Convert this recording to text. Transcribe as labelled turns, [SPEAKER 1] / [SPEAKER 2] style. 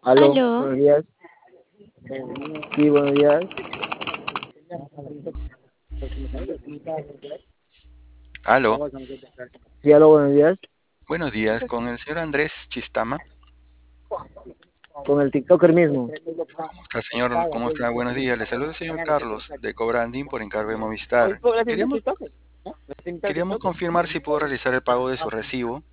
[SPEAKER 1] Aló,
[SPEAKER 2] Aló,
[SPEAKER 1] buenos días. Sí, buenos días.
[SPEAKER 3] Aló,
[SPEAKER 1] Sí, aló, buenos días.
[SPEAKER 3] buenos días, con el señor Andrés Chistama.
[SPEAKER 1] Con el TikToker mismo.
[SPEAKER 3] ¿Cómo está, señor? ¿Cómo está? Buenos días. Le saluda el señor Carlos de Cobranding por encargo de Movistar. Queríamos confirmar si pudo realizar el pago de su recibo.